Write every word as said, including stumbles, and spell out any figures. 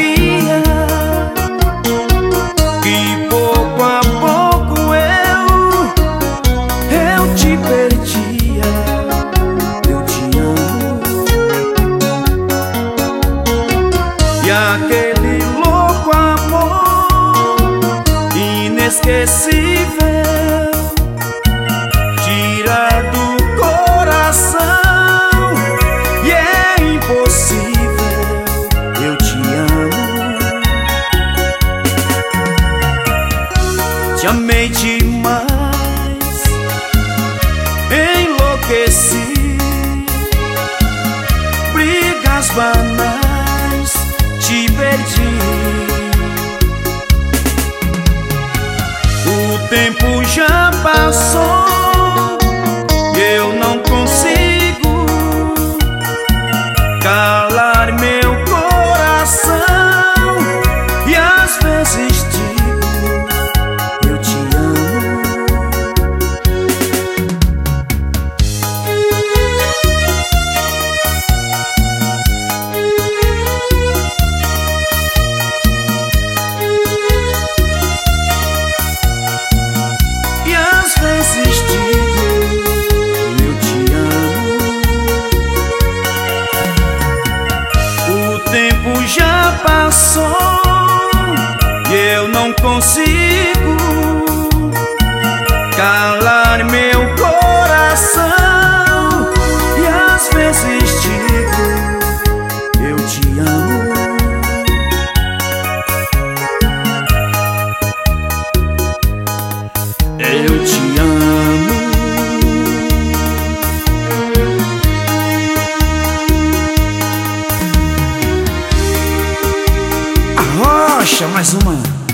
sabia que pouco a pouco eu, eu te perdia. Eu te amo. E aquele louco amor inesquecível tira do coração e é impossível. Eu te amo. Te amei demais, enlouqueci. Brigas banais, te perdi. O tempo já passou, eu não consigo calar meu coração. E às vezes digo, eu te amo. E às vezes digo, eu te amo. O tempo já passou e eu não consigo calar meu coração. E às vezes digo, eu te amo. Eu te amo. Arrocha mais uma.